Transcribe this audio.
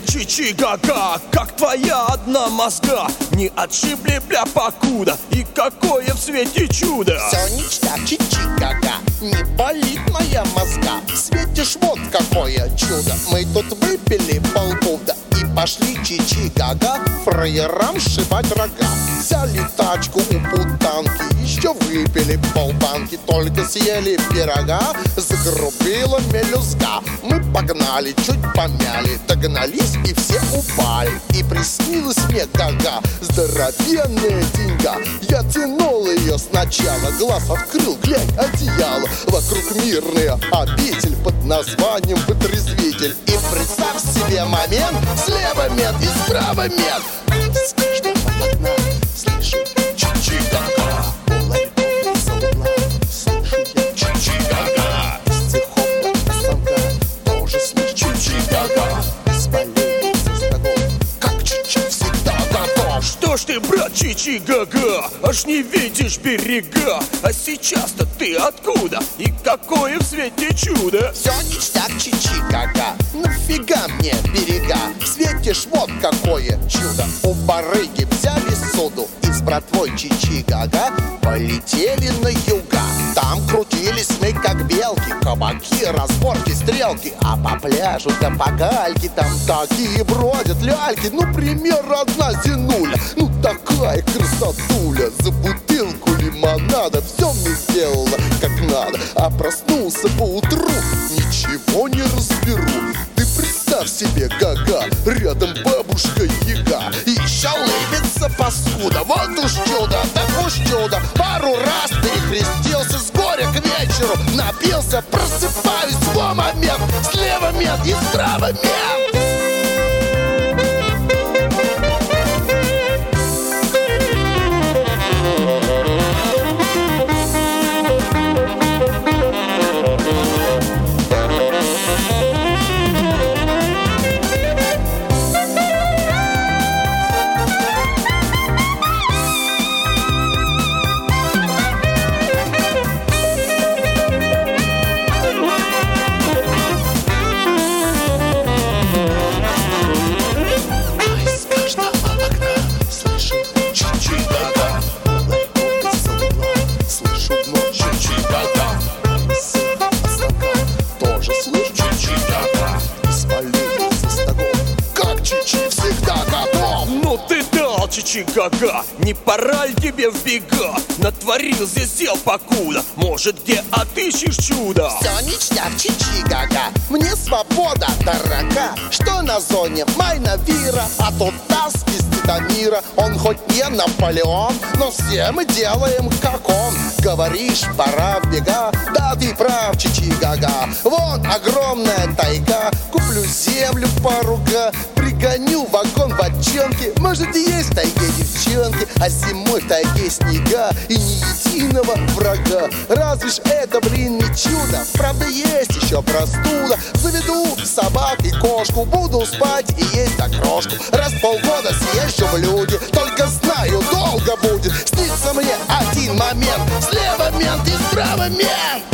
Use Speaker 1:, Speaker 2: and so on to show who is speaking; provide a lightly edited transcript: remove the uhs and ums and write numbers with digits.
Speaker 1: Чичи-гага, как твоя одна мозга не отшибли, бля, покуда. И какое в свете чудо.
Speaker 2: Все ништяк, чичи-гага, не болит моя мозга. Светишь, вот какое чудо. Мы тут выпили полпуда и пошли чичи-гага фраерам сшибать рога. Взяли тачку у путанки, еще выпили полбанки. Только съели пирога, загрубила мелюзга. Мы погнали, чуть помяли, догнались и все упали. И приснилась мне гага, здоровенная деньга. Я тянул ее сначала, глаз открыл, глянь, одеяло. Вокруг мирная обитель под названием вытрезвитель. И представь себе момент, слева мент и справа мент. Скажи, одна, слышу, чичи-гага. Улыбка из-за угла, слышу я чичи-гага. Стихов пацанка, тоже слышу чичи-гага. Без болей за стогом, как чичи всегда готов.
Speaker 1: Что ж ты, брат, чичи-гага, аж не видишь берега. А сейчас-то ты откуда? И какое в свете чудо?
Speaker 2: Все ништяк, чичи-гага, нафига мне берега? Светишь, вот какое чудо. У барыги взяли суду и с братвой чичи-гага полетели на юга. Там крутились мы, как белки, кабаки, разборки, стрелки. А по пляжу да по гальке там такие бродят ляльки. Ну, пример, одна зинуля, ну такая красотуля. За бутылку лимонада все мне сделала как надо. А проснулся поутру, ничего не разберу. Ты представь себе, гага, рядом бабушка Яга. И еще лыбится паскуда, вот уж чудо, так уж чудо. Пару раз перекрестился с горя к вечеру. Напился, просыпаюсь, во момент. Слева мент и справа мент.
Speaker 1: Чичи-гага, не пора ли тебе в бега? Натворил здесь дел покуда, может, где отыщешь чудо?
Speaker 2: Все ништяк, чичи-гага, мне свобода дорога. Что на зоне Майнавира, а тут таз из Титамира. Он хоть не Наполеон, но все мы делаем как он. Говоришь, пора в бега, да ты прав, чичи-гага. Вон огромная тайга, куплю землю поруга, пригоню вагон бочонки. Может, есть в тайге девчонки, а зимой в тайге снега и ни единого врага. Разве ж это, блин, не чудо? Правда, есть еще простуда. Заведу собак и кошку, буду спать и есть окрошку. Раз в полгода съезжу в люди, только знаю, долго будет снится мне один момент. Слева мент и справа мент.